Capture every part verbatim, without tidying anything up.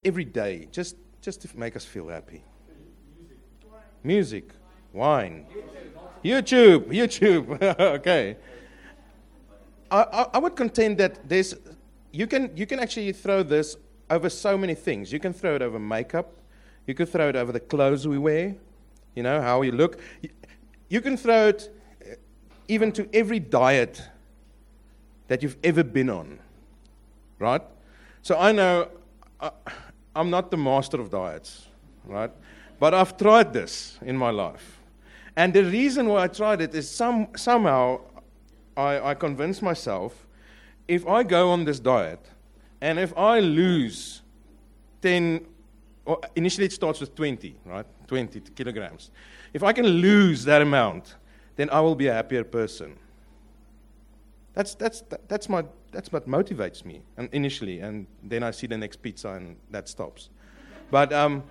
every day, just, just to make us feel happy? Music, wine, YouTube, YouTube. Okay. I, I, I would contend that there's, you can, you can actually throw this over so many things. You can throw it over makeup. You can throw it over the clothes we wear, you know, how we look. You can throw it even to every diet that you've ever been on, right? So I know I, I'm not the master of diets, right? But I've tried this in my life. And the reason why I tried it is some, somehow I, I convinced myself, if I go on this diet, and if I lose ten, or initially it starts with twenty, right? twenty kilograms. If I can lose that amount, then I will be a happier person. That's that's that's my that's what motivates me, and initially, and then I see the next pizza and that stops. But um,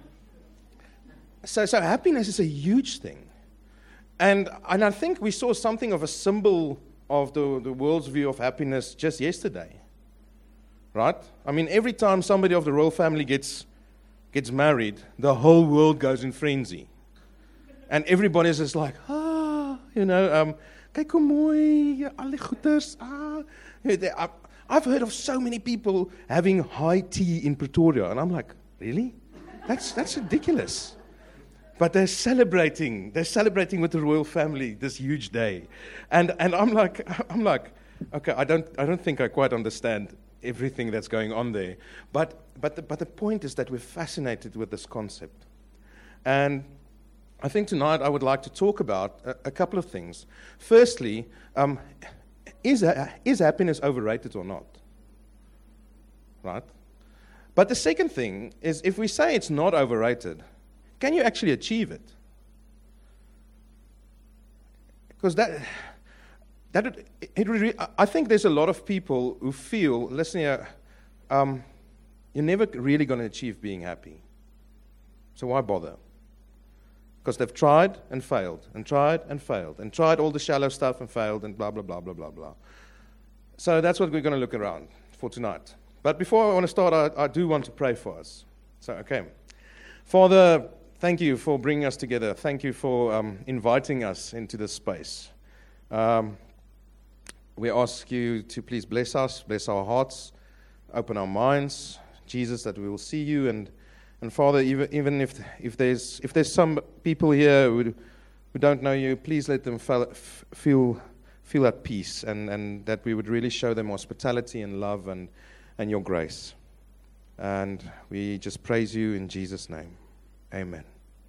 so so happiness is a huge thing, and and I think we saw something of a symbol of the the world's view of happiness just yesterday, right? I mean, every time somebody of the royal family gets gets married, the whole world goes in frenzy, and everybody's just like, ah, you know. Um, Kyk hoe mooi, al die goeders. Ah. I've heard of so many people having high tea in Pretoria, and I'm like, really? That's that's ridiculous. But they're celebrating. They're celebrating with the royal family this huge day, and and I'm like, I'm like, okay, I don't I don't think I quite understand everything that's going on there. But but the, but the point is that we're fascinated with this concept, and I think tonight I would like to talk about a, a couple of things. Firstly, um, is, uh, is happiness overrated or not? Right? But the second thing is, if we say it's not overrated, can you actually achieve it? Because that, that it, it really, I think there's a lot of people who feel, listen here, um, you're never really going to achieve being happy. So why bother? Because they've tried and failed, and tried and failed, and tried all the shallow stuff and failed, and blah, blah, blah, blah, blah, blah. So that's what we're going to look around for tonight. But before I want to start, I, I do want to pray for us. So, okay. Father, thank you for bringing us together. Thank you for um, inviting us into this space. Um, we ask you to please bless us, bless our hearts, open our minds, Jesus, that we will see you. And And Father, even, even if if there's if there's some people here who, who don't know you, please let them feel feel at peace, and, and that we would really show them hospitality and love and, and your grace. And we just praise you in Jesus' name. Amen.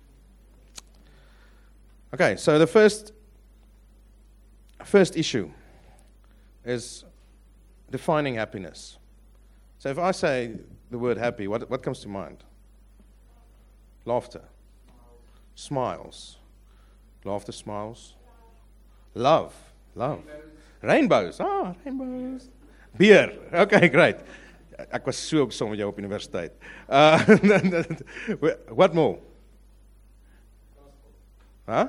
Okay, so the first first issue is defining happiness. So if I say the word happy, what what comes to mind? Laughter, smiles, laughter, smiles, love, love, rainbows, ah, rainbows, beer, okay, great. Ek was so op som met jou op universiteit. Uh, what more? Huh?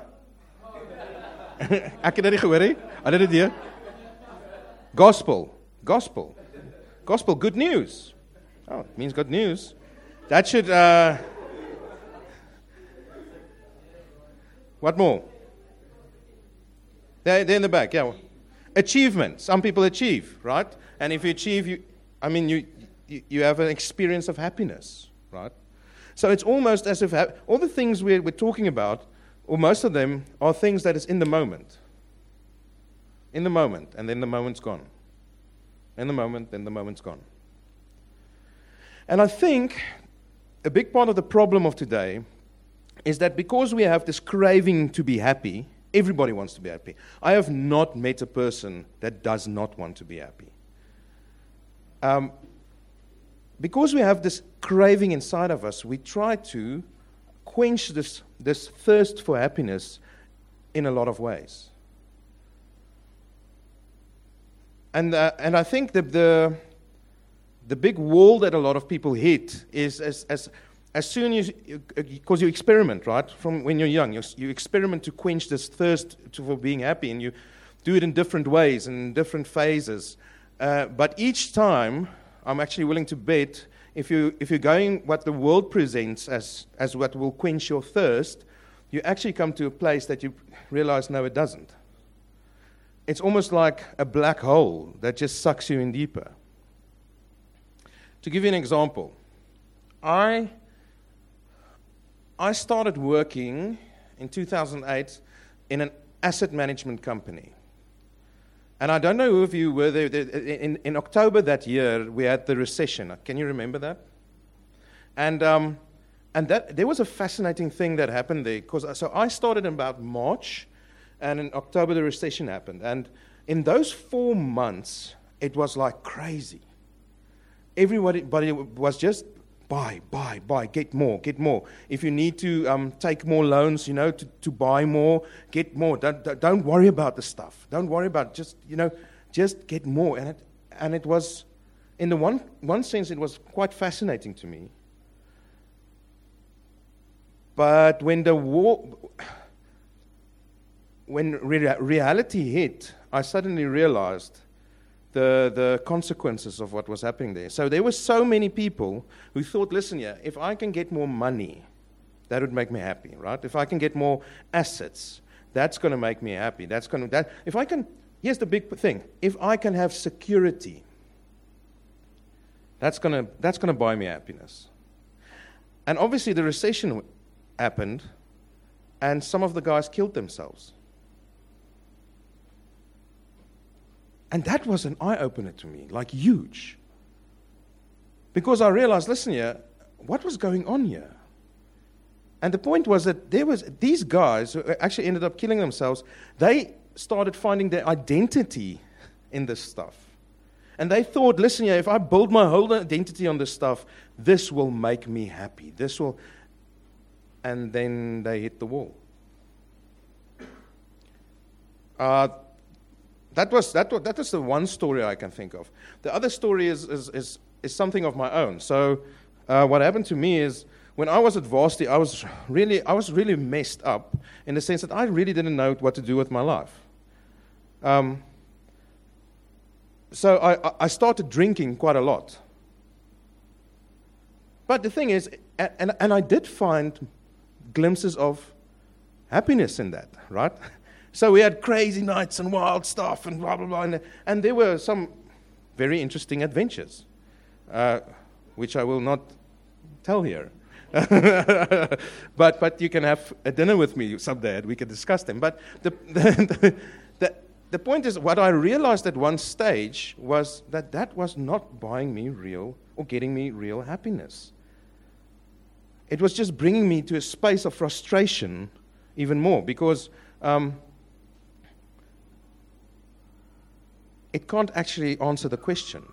Ek het dit gehoor, hè? Had dit hier? Gospel, gospel, gospel, good news. Oh, it means good news. That should... Uh, What more? They're, they're in the back, yeah. Achievement. Some people achieve, right? And if you achieve, you, I mean, you, you, you have an experience of happiness, right? So it's almost as if ha- all the things we're, we're talking about, or most of them, are things that is in the moment. In the moment, and then the moment's gone. In the moment, then the moment's gone. And I think a big part of the problem of today is that because we have this craving to be happy, everybody wants to be happy. I have not met a person that does not want to be happy. Um, because we have this craving inside of us, we try to quench this, this thirst for happiness in a lot of ways. And uh, and I think that the the big wall that a lot of people hit is as as As soon as, because you experiment, right? From when you're young, you, you experiment to quench this thirst to, for being happy, and you do it in different ways and in different phases. Uh, but each time, I'm actually willing to bet, if you if you're going what the world presents as as what will quench your thirst, you actually come to a place that you realize no, it doesn't. It's almost like a black hole that just sucks you in deeper. To give you an example, I I started working in two thousand eight in an asset management company. And I don't know who of you were there. In, in October that year, we had the recession. Can you remember that? And um, and that there was a fascinating thing that happened there. Because so I started in about March, and in October the recession happened. And in those four months, it was like crazy. Everybody was just buy, buy, buy, get more, get more. If you need to um, take more loans, you know, to, to buy more, get more. Don't, don't worry about the stuff. Don't worry about it. Just, you know, just get more. And it, and it was, in the one, one sense, it was quite fascinating to me. But when the war, when re- reality hit, I suddenly realized The, the consequences of what was happening there. So there were so many people who thought, listen here, if I can get more money, that would make me happy, right? If I can get more assets, that's going to make me happy. That's going to, that, if I can, here's the big thing. If I can have security, that's going to, that's going to buy me happiness. And obviously the recession happened, and some of the guys killed themselves. And that was an eye-opener to me, like huge. Because I realized, listen here, what was going on here? And the point was that there was these guys who actually ended up killing themselves, they started finding their identity in this stuff. And they thought, listen here, if I build my whole identity on this stuff, this will make me happy. This will... And then they hit the wall. Uh... That was that was that is the one story I can think of. The other story is is is, is something of my own. So, uh, what happened to me is when I was at Varsity, I was really I was really messed up in the sense that I really didn't know what to do with my life. Um, so I I started drinking quite a lot. But the thing is, and and I did find glimpses of happiness in that, right? So we had crazy nights and wild stuff and blah, blah, blah. And, and there were some very interesting adventures, uh, which I will not tell here. but but you can have a dinner with me someday and we can discuss them. But the, the, the, the point is, what I realized at one stage was that that was not buying me real or getting me real happiness. It was just bringing me to a space of frustration even more because... Um, It can't actually answer the question.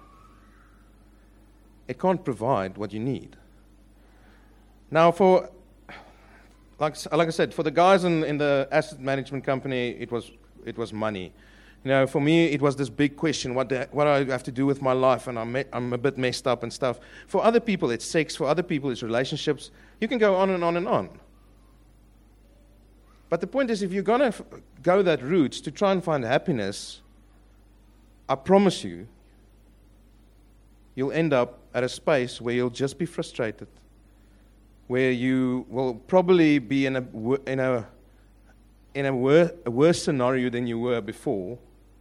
It can't provide what you need. Now, for like like I said, for the guys in, in the asset management company, it was it was money. You know, for me, it was this big question: what the, what do I have to do with my life? And I'm me, I'm a bit messed up and stuff. For other people, it's sex. For other people, it's relationships. You can go on and on and on. But the point is, if you're gonna f- go that route to try and find happiness, I promise you, you'll end up at a space where you'll just be frustrated, where you will probably be in a in a in a, wor- a worse scenario than you were before,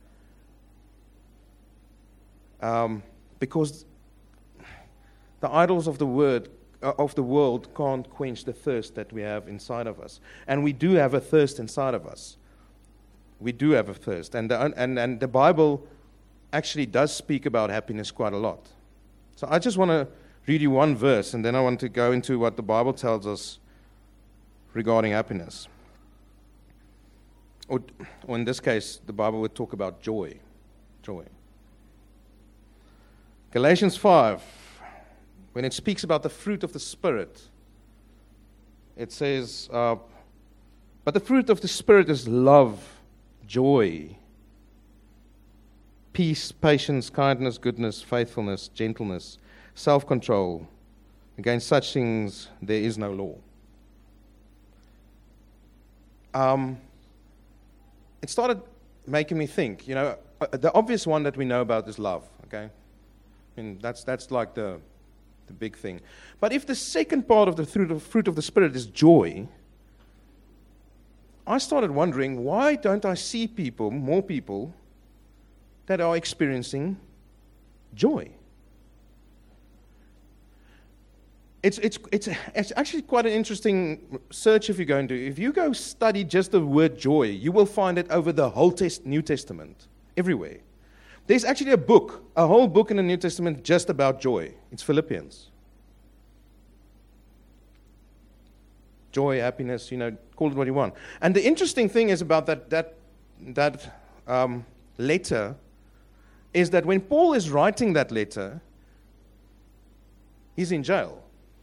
um, because the idols of the word uh, of the world can't quench the thirst that we have inside of us, and we do have a thirst inside of us. We do have a thirst, and the, and and the Bible actually does speak about happiness quite a lot. So I just want to read you one verse, and then I want to go into what the Bible tells us regarding happiness. Or, or in this case, the Bible would talk about joy. Joy. Galatians five, when it speaks about the fruit of the Spirit, it says, uh, but the fruit of the Spirit is love, joy, peace, patience, kindness, goodness, faithfulness, gentleness, self-control. Against such things there is no law. Um, it started making me think, you know, uh, the obvious one that we know about is love, okay? I mean, that's that's like the the big thing. But if the second part of the fruit of, fruit of the Spirit is joy, I started wondering, why don't I see people, more people, that are experiencing joy? It's, it's, it's, it's actually quite an interesting search if you go into. If you go study just the word joy, you will find it over the whole test, New Testament, everywhere. There's actually a book, a whole book in the New Testament just about joy. It's Philippians. Joy, happiness, you know, call it what you want. And the interesting thing is about that, that, that um, letter is that when Paul is writing that letter, he's in jail.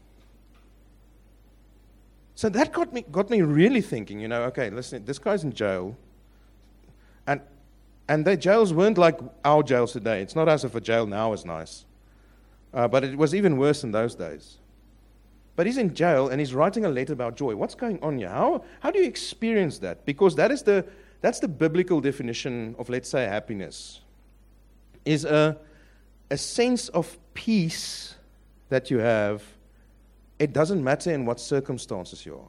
So that got me got me really thinking, you know, okay, listen, this guy's in jail. And and their jails weren't like our jails today. It's not as if a jail now is nice. Uh, but it was even worse in those days. But he's in jail and he's writing a letter about joy. What's going on here? How how do you experience that? Because that is the that's the biblical definition of, let's say, happiness. Is a a sense of peace that you have. It doesn't matter in what circumstances you are.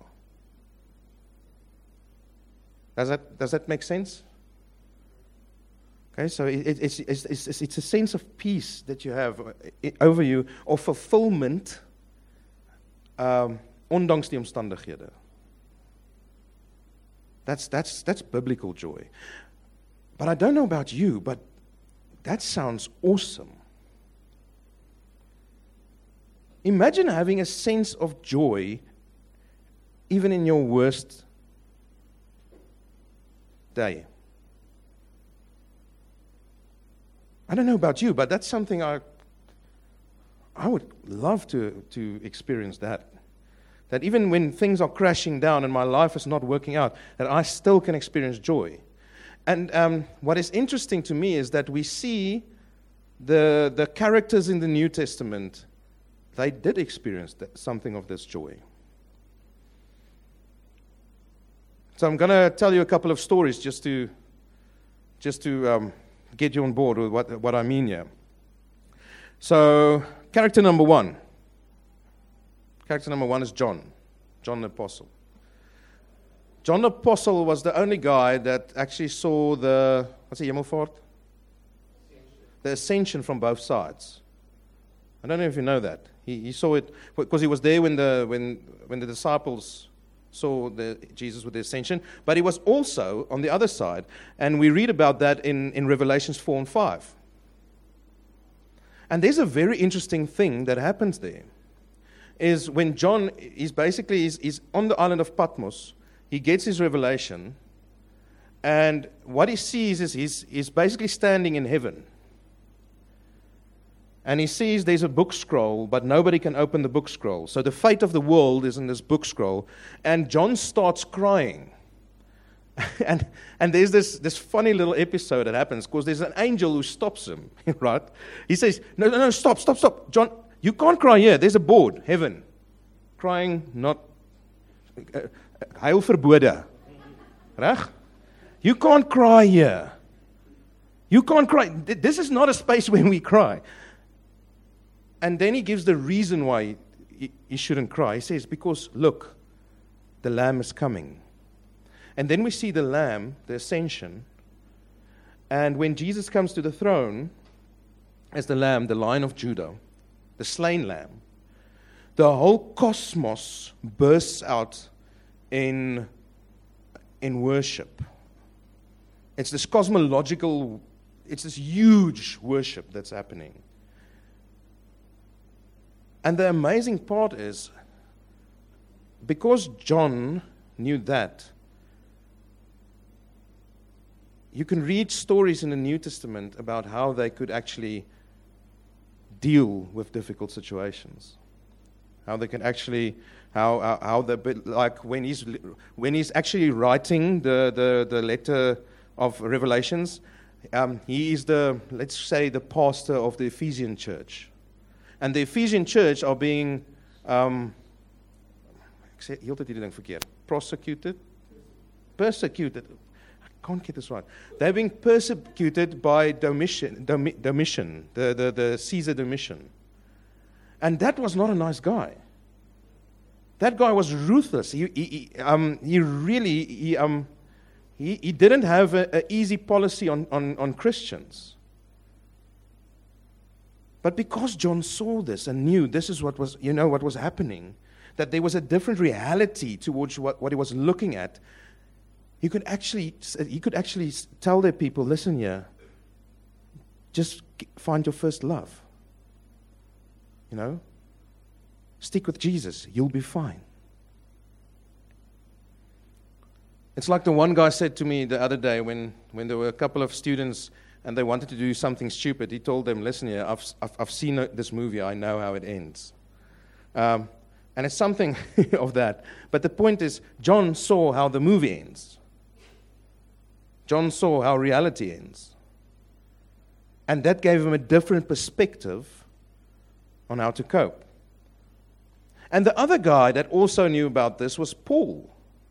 Does that does that make sense? Okay, so it, it's, it's, it's, it's a sense of peace that you have over you, of fulfillment, um, ondanks die omstandighede. That's, that's, that's biblical joy. But I don't know about you, but that sounds awesome. Imagine having a sense of joy even in your worst day. I don't know about you, but that's something I I would love to, to experience that. That even when things are crashing down and my life is not working out, that I still can experience joy. And um, what is interesting to me is that we see the the characters in the New Testament. They did experience that, something of this joy. So I'm going to tell you a couple of stories just to just to um, get you on board with what what I mean here. So, character number one. Character number one is John, John the Apostle. John the Apostle was the only guy that actually saw the what's the Hemelvaart? The ascension from both sides. I don't know if you know that. He, he saw it because he was there when the when when the disciples saw the Jesus with the ascension. But he was also on the other side, and we read about that in, in Revelations four and five. And there's a very interesting thing that happens there. Is when John is basically is, is on the island of Patmos, he gets his revelation, and what he sees is he's, he's basically standing in heaven. And he sees there's a book scroll, but nobody can open the book scroll. So the fate of the world is in this book scroll. And John starts crying. and and there's this, this funny little episode that happens, because there's an angel who stops him, right? He says, no, no, no, stop, stop, stop. John, you can't cry here. There's a board, heaven. Crying, not... Heil verbode. Reg? You can't cry here. You can't cry. This is not a space where we cry. And then he gives the reason why he, he shouldn't cry. He says, because, look, the Lamb is coming. And then we see the Lamb, the ascension. And when Jesus comes to the throne, as the Lamb, the Lion of Judah, the slain Lamb, the whole cosmos bursts out in, in worship. It's this cosmological, it's this huge worship that's happening. And the amazing part is, because John knew that, you can read stories in the New Testament about how they could actually deal with difficult situations. How they can actually, how how, how the like when he's when he's actually writing the the, the letter of Revelations, um, he is the, let's say, the pastor of the Ephesian church. And the Ephesian church are being, um, ek sê heeltyd hierdie ding verkeerd, prosecuted, persecuted. I can't get this right. They're being persecuted by Domitian, Domitian, the, the, the Caesar Domitian. And that was not a nice guy. That guy was ruthless. He, he, he, um, he really, he, um, he, he didn't have an easy policy on, on, on Christians. But because John saw this and knew this is what was, you know, what was happening, that there was a different reality towards what, what he was looking at, he could actually, he could actually tell their people, listen here, just find your first love. You know? Stick with Jesus. You'll be fine. It's like the one guy said to me the other day when, when there were a couple of students and they wanted to do something stupid. He told them, listen here, I've, I've, I've seen this movie. I know how it ends. Um, and it's something of that. But the point is, John saw how the movie ends. John saw how reality ends. And that gave him a different perspective on how to cope. And the other guy that also knew about this was Paul.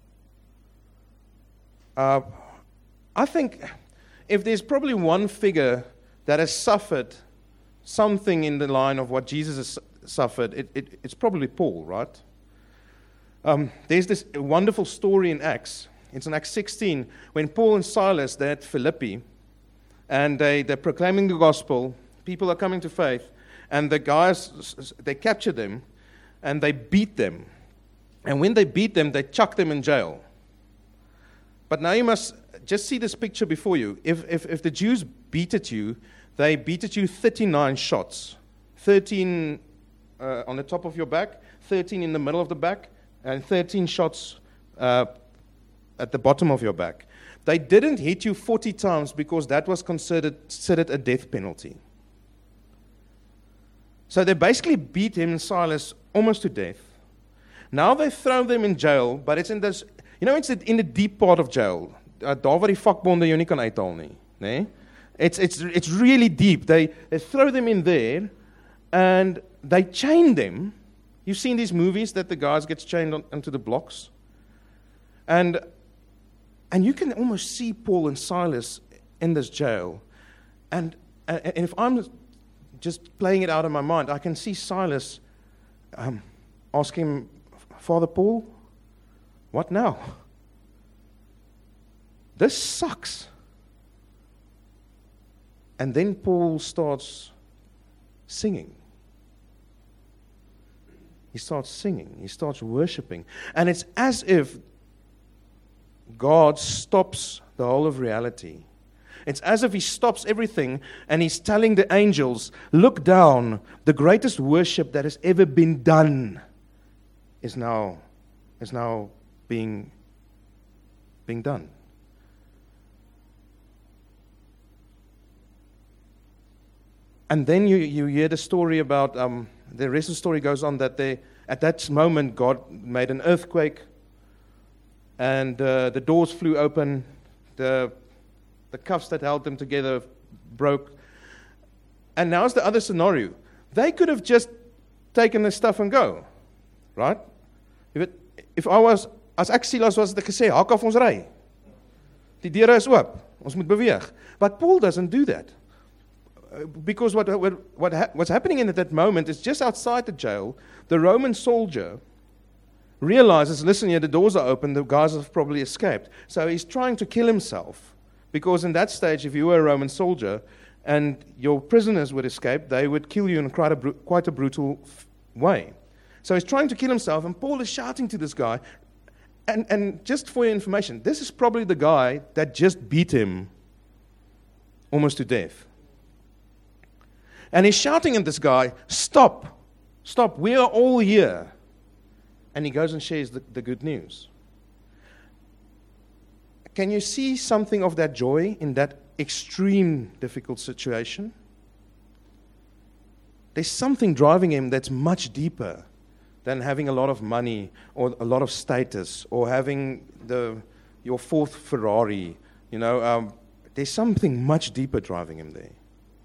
Uh, I think if there's probably one figure that has suffered something in the line of what Jesus has suffered, it, it, it's probably Paul, right? Um, there's this wonderful story in Acts. It's in Acts sixteen, when Paul and Silas, they're at Philippi, and they, they're proclaiming the gospel. People are coming to faith, and the guys, they capture them, and they beat them. And when they beat them, they chuck them in jail. But now you must just see this picture before you. If, if, if the Jews beat at you, they beat at you thirty-nine shots. thirteen uh, on the top of your back, thirteen in the middle of the back, and thirteen shots uh, at the bottom of your back. They didn't hit you forty times because that was considered, considered a death penalty. So they basically beat him and Silas almost to death. Now they throw them in jail, but it's in this, you know, it's in the deep part of jail. Uh, daar waar die vakbonde jou nie kan uithaal nie, nee? It's it's it's really deep. They they throw them in there, and they chain them. You've seen these movies that the guys get chained on, onto the blocks, and and you can almost see Paul and Silas in this jail, and and if I'm just playing it out in my mind, I can see Silas um, asking him, Father Paul, what now? This sucks. And then Paul starts singing. He starts singing. He starts worshiping. And it's as if God stops the whole of reality. It's as if he stops everything and he's telling the angels, look down, the greatest worship that has ever been done is now, is now being, being done. And then you, you hear the story about, um, the rest of the story goes on that they, at that moment God made an earthquake and uh, the doors flew open, the The cuffs that held them together broke. And now's the other scenario. They could have just taken their stuff and go. Right? If, it, if I was, as ek Silas was, het ek gesê, hak af ons ry. Die deure is oop. Ons moet beweeg. But Paul doesn't do that. Because what, what, what ha- what's happening in at that moment is just outside the jail, the Roman soldier realizes, listen here, the doors are open, the guys have probably escaped. So he's trying to kill himself. Because in that stage, if you were a Roman soldier and your prisoners would escape, they would kill you in quite a, br- quite a brutal f- way. So he's trying to kill himself, and Paul is shouting to this guy. And, and just for your information, this is probably the guy that just beat him almost to death. And he's shouting at this guy, stop, stop, we are all here. And he goes and shares the, the good news. Can you see something of that joy in that extreme difficult situation? There's something driving him that's much deeper than having a lot of money or a lot of status or having the your fourth Ferrari. You know, um, there's something much deeper driving him there.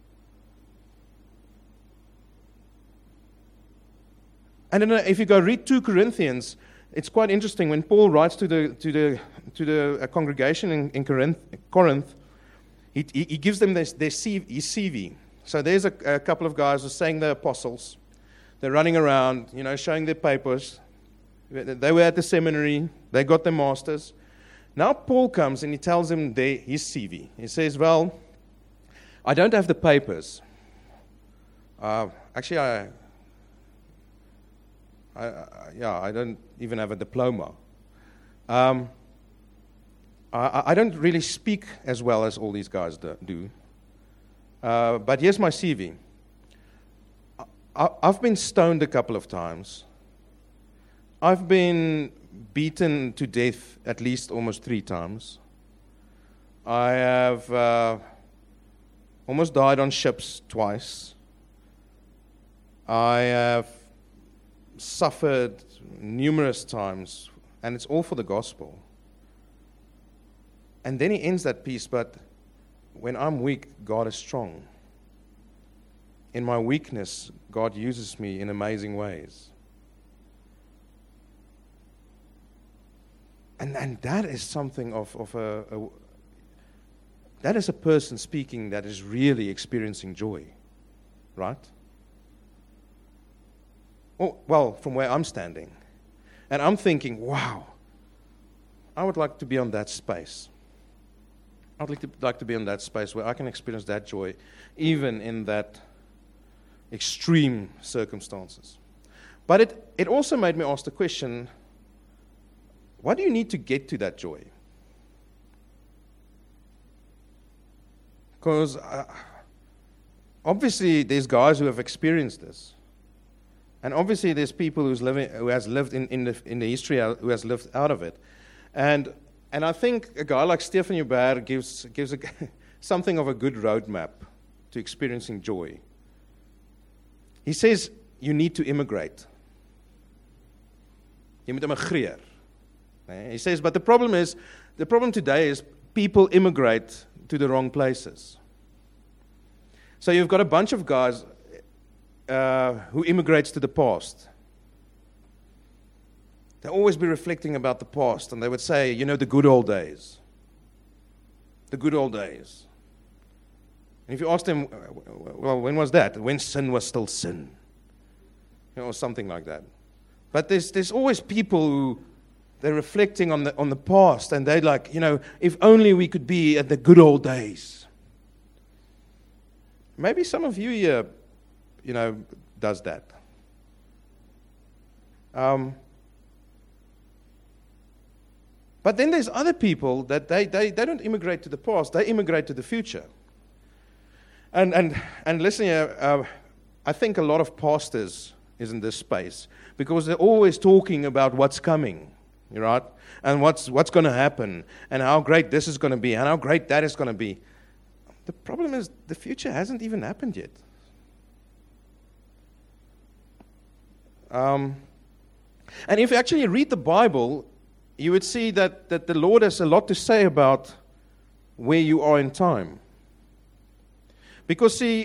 And then if you go read Second Corinthians, it's quite interesting when Paul writes to the to the to the uh, congregation in, in Corinth. Corinth, he, he he gives them their, their C V, his C V. So there's a, a couple of guys who are saying they're apostles. They're running around, you know, showing their papers. They were at the seminary. They got their masters. Now Paul comes and he tells him their, his C V. He says, well, I don't have the papers. Uh, actually, I, I, I, yeah, I don't even have a diploma. Um, I, I don't really speak as well as all these guys do. Uh, but here's my C V. I, I've been stoned a couple of times. I've been beaten to death at least almost three times. I have uh, almost died on ships twice. I have suffered numerous times, and it's all for the gospel. And then he ends that piece, but when I'm weak, God is strong. In my weakness, God uses me in amazing ways. And and that is something of, of a, a, that is a person speaking that is really experiencing joy, right? Oh, well, from where I'm standing. And I'm thinking, wow, I would like to be on that space. I would like to, like to be in that space where I can experience that joy, even in that extreme circumstances. But it, it also made me ask the question, what do you need to get to that joy? Because uh, obviously there's guys who have experienced this. And obviously there's people who's living, who has lived in, in, the, in the history, who has lived out of it. And and I think a guy like Stephan Joubert gives, gives a, something of a good roadmap to experiencing joy. He says you need to immigrate. Jy moet immigreer. He says, but the problem is, the problem today is people immigrate to the wrong places. So you've got a bunch of guys uh, who immigrates to the past. They'll always be reflecting about the past, and they would say, you know, the good old days. The good old days. And if you ask them, well, when was that? When sin was still sin. You know, or something like that. But there's there's always people who, they're reflecting on the on the past, and they're like, you know, if only we could be at the good old days. Maybe some of you here, you know, does that. Um, but then there's other people that they, they, they don't immigrate to the past, they immigrate to the future. And and and listen here, uh, I think a lot of pastors is in this space because they're always talking about what's coming. Right? And what's what's going to happen, and how great this is going to be, and how great that is going to be. The problem is the future hasn't even happened yet. Um, and if you actually read the Bible, you would see that, that the Lord has a lot to say about where you are in time. Because, see,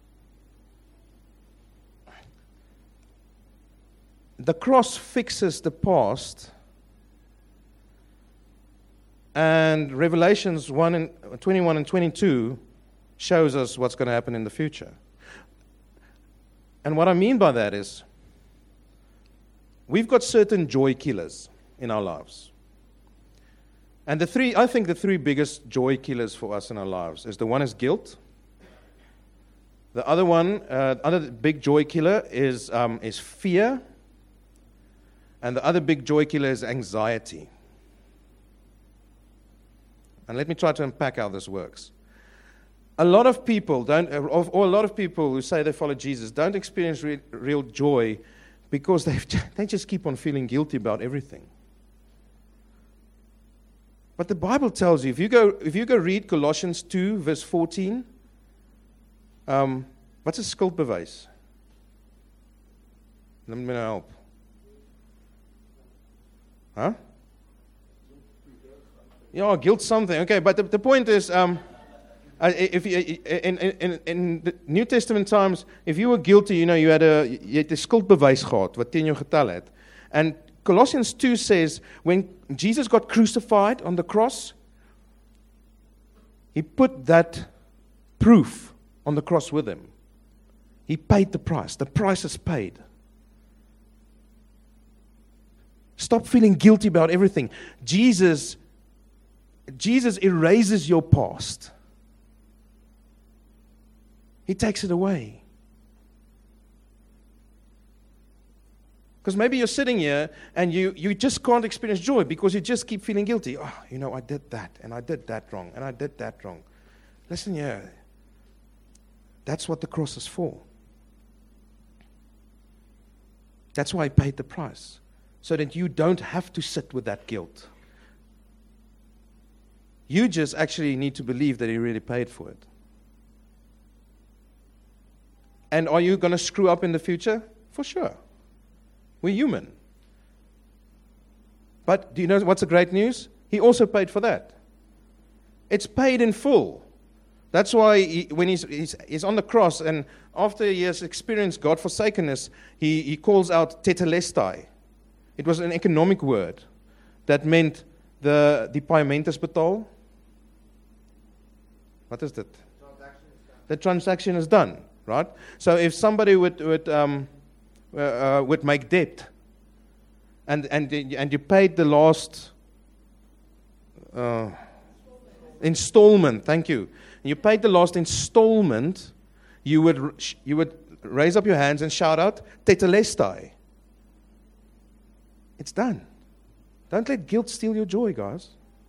the cross fixes the past, and Revelations one and twenty-one and twenty-two shows us what's going to happen in the future. And what I mean by that is, we've got certain joy killers in our lives. And the three, I think the three biggest joy killers for us in our lives is the one is guilt. The other one, uh, other big joy killer is um, is fear. And the other big joy killer is anxiety. And let me try to unpack how this works. A lot of people don't, or a lot of people who say they follow Jesus don't experience re- real joy because they they just keep on feeling guilty about everything. But the Bible tells you, if you go if you go read Colossians two verse fourteen, um, what's 'n skuldbewys? Let me help. Huh? Yeah, guilt something. Okay, but the, the point is, um, if you, in, in, in the New Testament times, if you were guilty, you know, you had a you had 'n skuldbewys gehad wat teen jou getel het. And Colossians two says, when Jesus got crucified on the cross, he put that proof on the cross with him. He paid the price. The price is paid. Stop feeling guilty about everything. Jesus, Jesus erases your past. He takes it away. Because maybe you're sitting here and you, you just can't experience joy because you just keep feeling guilty. Oh, you know, I did that, and I did that wrong, and I did that wrong. Listen here. That's what the cross is for. That's why He paid the price. So that you don't have to sit with that guilt. You just actually need to believe that He really paid for it. And are you going to screw up in the future? For sure. We're human. But do you know what's the great news? He also paid for that. It's paid in full. That's why he, when he's, he's, he's on the cross, and after he has experienced God-forsakenness, he, he calls out tetelestai. It was an economic word that meant the, the payment is betaal. What is that? The transaction is done, right? So if somebody would... would um, Uh, uh, would make debt, and and and you paid the last uh, installment. Thank you. You paid the last installment. You would you would raise up your hands and shout out tetelestai. It's done. Don't let guilt steal your joy, guys.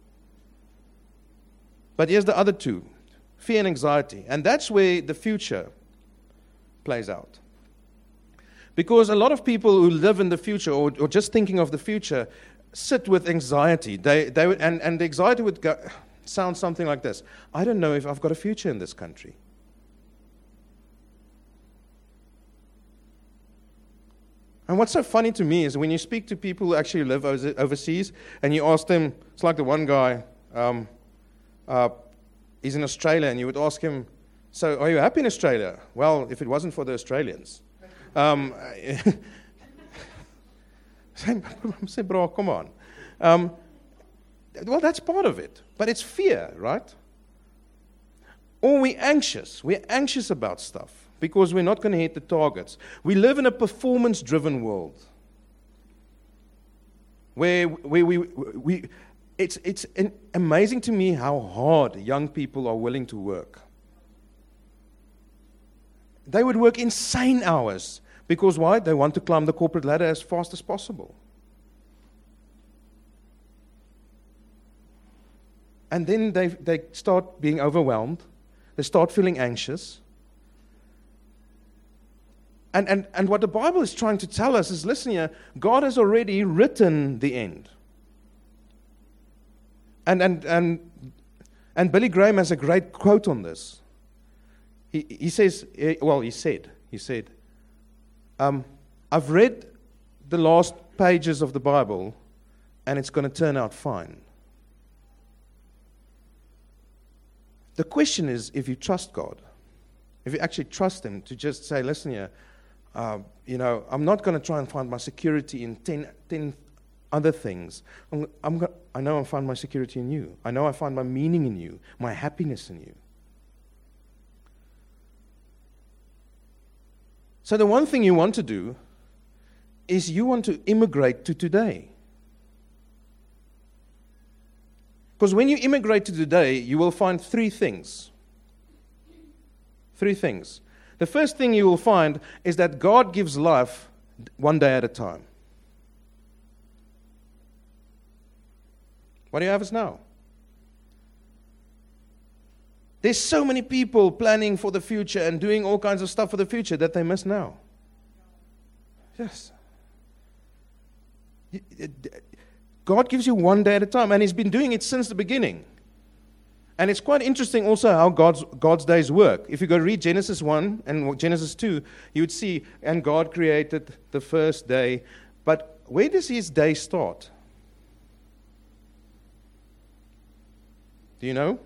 But here's the other two: fear and anxiety, and that's where the future plays out. Because a lot of people who live in the future, or, or just thinking of the future, sit with anxiety. They, they would, and, and the anxiety would go, sound something like this. I don't know if I've got a future in this country. And what's so funny to me is when you speak to people who actually live overseas, and you ask them, it's like the one guy, um, uh, he's in Australia, and you would ask him, so are you happy in Australia? Well, if it wasn't for the Australians. Um, say, bro, come on. Um, well, that's part of it. But it's fear, right? Or we're anxious. We're anxious about stuff because we're not going to hit the targets. We live in a performance-driven world where, where we, we, it's, it's amazing to me how hard young people are willing to work. They would work insane hours. Because why? They want to climb the corporate ladder as fast as possible. And then they they start being overwhelmed. They start feeling anxious. And, and, and what the Bible is trying to tell us is, listen here, God has already written the end. And, and, and, and Billy Graham has a great quote on this. He, he says, well, he said, he said, Um, I've read the last pages of the Bible, and it's going to turn out fine. The question is if you trust God, if you actually trust Him to just say, listen here, uh, you know, I'm not going to try and find my security in ten, ten other things. I'm, I'm go- I know I find my security in You. I know I find my meaning in You, my happiness in You. So the one thing you want to do is you want to immigrate to today. Because when you immigrate to today, you will find three things. Three things. The first thing you will find is that God gives life one day at a time. What do you have us now? There's so many people planning for the future and doing all kinds of stuff for the future that they miss now. Yes. God gives you one day at a time, and He's been doing it since the beginning. And it's quite interesting also how God's, God's days work. If you go read Genesis one and Genesis two, you would see, and God created the first day. But where does His day start? Do you know?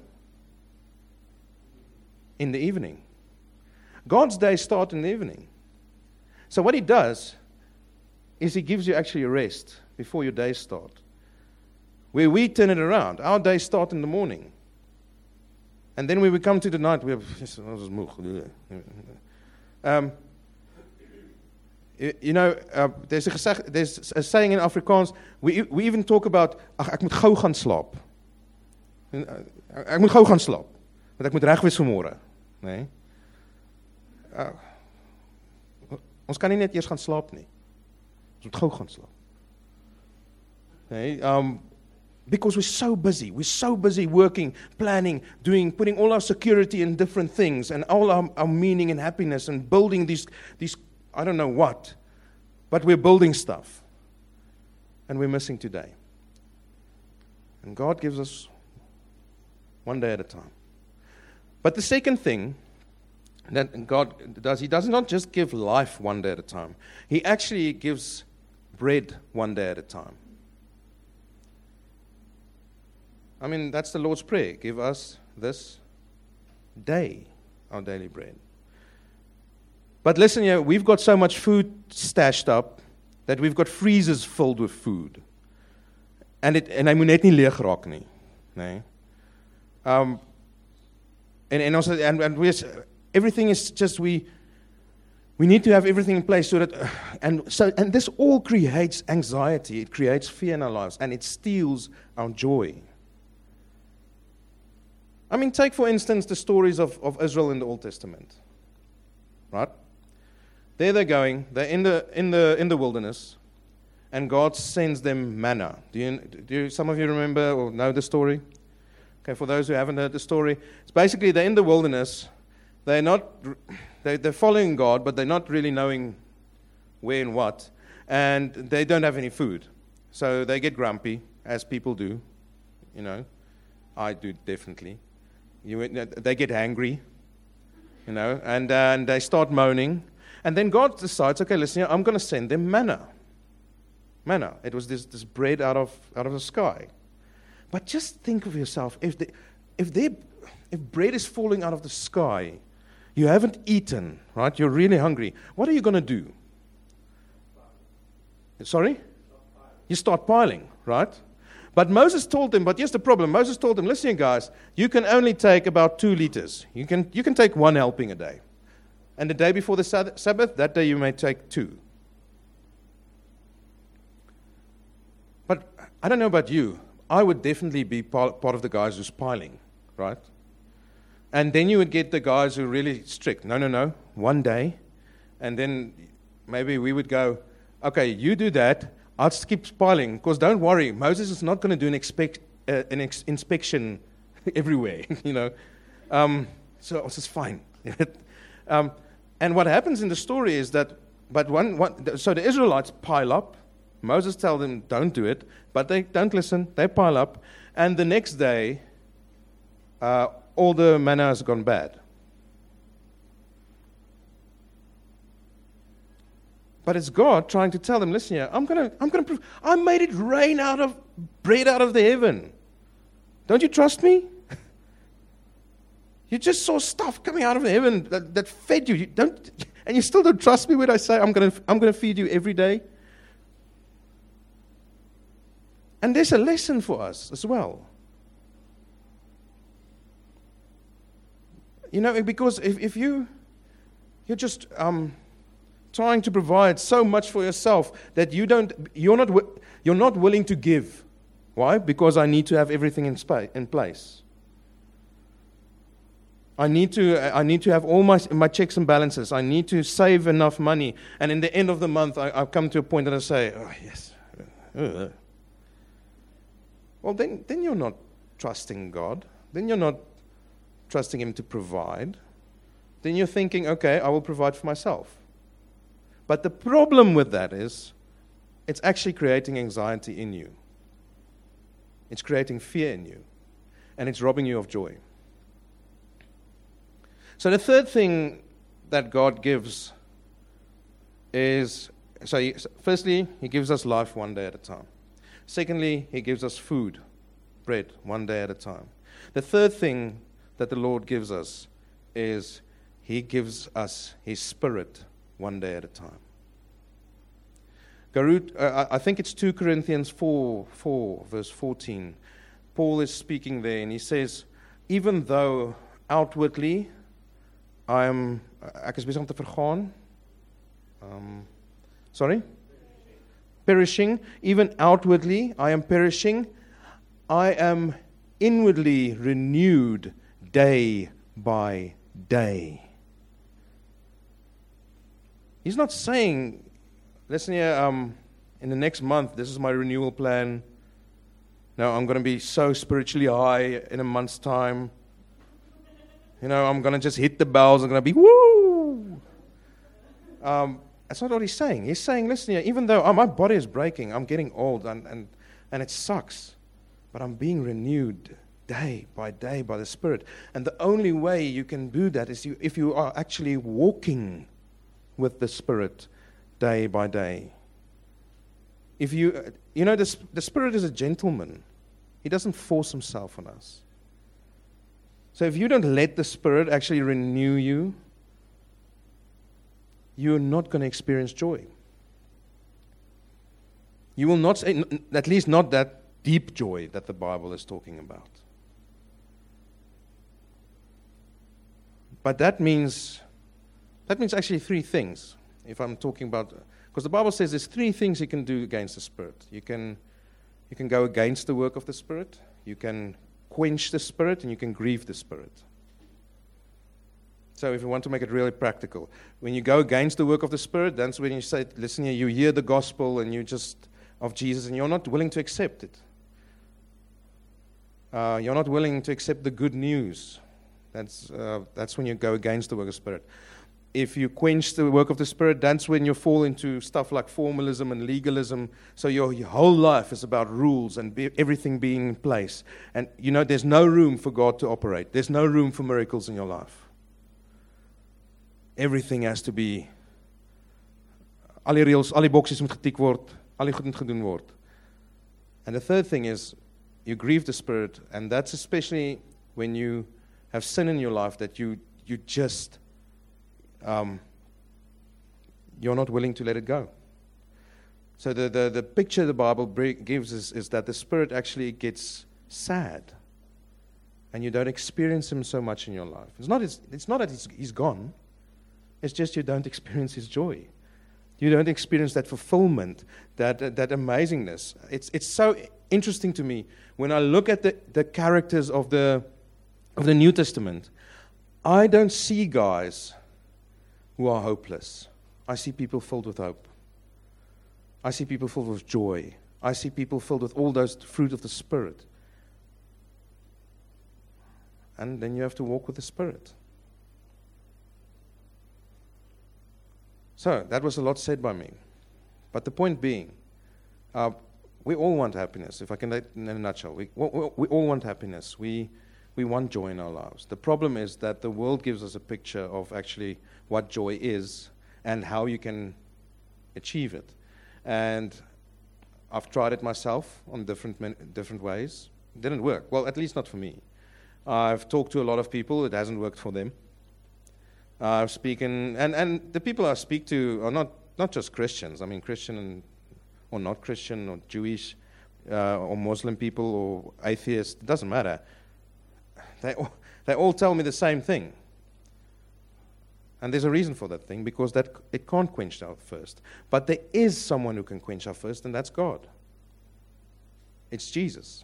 In the evening. God's days start in the evening. So what He does is He gives you actually a rest before your days start. Where we turn it around. Our days start in the morning. And then when we come to the night, we have... Um, You know, uh, there's, a gezegd, there's a saying in Afrikaans, we, we even talk about, ag, ek moet gou gaan slaap. En, uh, ek moet gou gaan slaap, want ek moet reg wees vir môre. Nee? Uh, ons kan nie net eers gaan slaap nie. Ons moet gou gaan slaap. Nee? Um, because we're so busy, we're so busy working, planning, doing, putting all our security in different things, and all our, our meaning and happiness, and building these, these I don't know what, but we're building stuff. And we're missing today. And God gives us one day at a time. But the second thing that God does, He does not just give life one day at a time. He actually gives bread one day at a time. I mean, that's the Lord's Prayer. Give us this day our daily bread. But listen here, we've got so much food stashed up that we've got freezers filled with food. And it en hy moet net nie leeg raak nie, nê? Um en en ons and, and we everything is just we we need to have everything in place so that uh, and so and this all creates anxiety, it creates fear in our lives, and it steals our joy. I mean, take for instance the stories of, of Israel in the Old Testament. Right? There they're going, they're in the in the in the wilderness, and God sends them manna. Do you do you, some of you remember or know the story? Okay, for those who haven't heard the story, it's basically they're in the wilderness. They're not they they're following God, but they're not really knowing where and what, and they don't have any food. So they get grumpy, as people do. You know, I do definitely. You they get angry. You know, and, uh, and they start moaning. And then God decides, okay, listen, I'm going to send them manna. Manna. It was this, this bread out of out of the sky. But just think of yourself, if they, if they, if bread is falling out of the sky, you haven't eaten, right? You're really hungry. What are you going to do? Sorry? You start piling, right? But Moses told them, but here's the problem. Moses told them, listen, guys, you can only take about two liters. You can you can take one helping a day. And the day before the Sabbath, that day you may take two. But I don't know about you. I would definitely be part of the guys who's piling, right? And then you would get the guys who are really strict. No, no, no, one day. And then maybe we would go, okay, you do that. I'll just keep piling, because don't worry, Moses is not going to do an, expect, uh, an ex- inspection everywhere, you know. Um, so it's just fine. um, and what happens in the story is that, but one, one, so the Israelites pile up. Moses tells them, don't do it, but they don't listen. They pile up, and the next day, uh, all the manna has gone bad. But it's God trying to tell them, listen here, I'm gonna, I'm gonna, prove, I made it rain out of bread out of the heaven. Don't you trust me? You just saw stuff coming out of heaven that, that fed you. You don't, and you still don't trust me when I say I'm gonna, I'm gonna feed you every day. And there's a lesson for us as well. You know, because if, if you, you're just um. trying to provide so much for yourself that you don't, you're not, you're not willing to give. Why? Because I need to have everything in space, in place. I need to, I need to have all my my checks and balances. I need to save enough money, and in the end of the month, I, I come to a point that I say, "Oh yes." Uh. Well, then, then you're not trusting God. Then you're not trusting Him to provide. Then you're thinking, "Okay, I will provide for myself." But the problem with that is, it's actually creating anxiety in you. It's creating fear in you. And it's robbing you of joy. So the third thing that God gives is, so he, firstly, He gives us life one day at a time. Secondly, He gives us food, bread, one day at a time. The third thing that the Lord gives us is He gives us His Spirit one day at a time. Garut, uh, I think it's Second Corinthians four, four, verse fourteen. Paul is speaking there, and he says, even though outwardly I am, ek is besig om te vergaan. Um, Sorry? Perishing. Even outwardly, I am perishing. I am inwardly renewed day by day. He's not saying, listen here, um, in the next month, this is my renewal plan. No, I'm going to be so spiritually high in a month's time. You know, I'm going to just hit the bells. I'm going to be, woo! Um, that's not what he's saying. He's saying, listen here, even though oh, my body is breaking, I'm getting old, and, and, and it sucks, but I'm being renewed day by day by the Spirit. And the only way you can do that is you, if you are actually walking with the Spirit day by day. If you, you know, the, the Spirit is a gentleman. He doesn't force himself on us. So if you don't let the Spirit actually renew you, you're not going to experience joy. You will not, say, at least not that deep joy that the Bible is talking about. But that means, that means actually three things. If I'm talking about, because the Bible says there's three things you can do against the Spirit. You can, you can go against the work of the Spirit. You can quench the Spirit, and you can grieve the Spirit. So if you want to make it really practical, when you go against the work of the Spirit, that's when you say, listen here, you hear the gospel and you just, of Jesus, and you're not willing to accept it. Uh, you're not willing to accept the good news. That's, uh, that's when you go against the work of the Spirit. If you quench the work of the Spirit, that's when you fall into stuff like formalism and legalism. So your, your whole life is about rules and be, everything being in place. And, you know, there's no room for God to operate. There's no room for miracles in your life. Everything has to be, al die reels, al die boksies moet getik word, al die goed moet gedoen word. And the third thing is, you grieve the Spirit, and that's especially when you have sin in your life that you, you just... Um, you're not willing to let it go. So the, the, the picture the Bible gives is, is that the Spirit actually gets sad, and you don't experience Him so much in your life. It's not, it's, it's not that he's, he's gone. It's just you don't experience His joy. You don't experience that fulfillment, that uh, that amazingness. It's it's so interesting to me when I look at the, the characters of the of the New Testament. I don't see guys who are hopeless. I see people filled with hope. I see people filled with joy. I see people filled with all those fruit of the Spirit. And then you have to walk with the Spirit. So, that was a lot said by me. But the point being, uh, we all want happiness. If I can, in a nutshell, we, we, we all want happiness. We we want joy in our lives. The problem is that the world gives us a picture of actually what joy is and how you can achieve it. And I've tried it myself on different different ways. It didn't work. Well, at least not for me. I've talked to a lot of people. It hasn't worked for them. I've uh, spoken, and, and the people I speak to are not, not just Christians. I mean, Christian and, or not Christian, or Jewish, uh, or Muslim people, or atheists. It doesn't matter. They all, they all tell me the same thing. And there's a reason for that thing, because that it can't quench our thirst. But there is someone who can quench our thirst, and that's God. It's Jesus.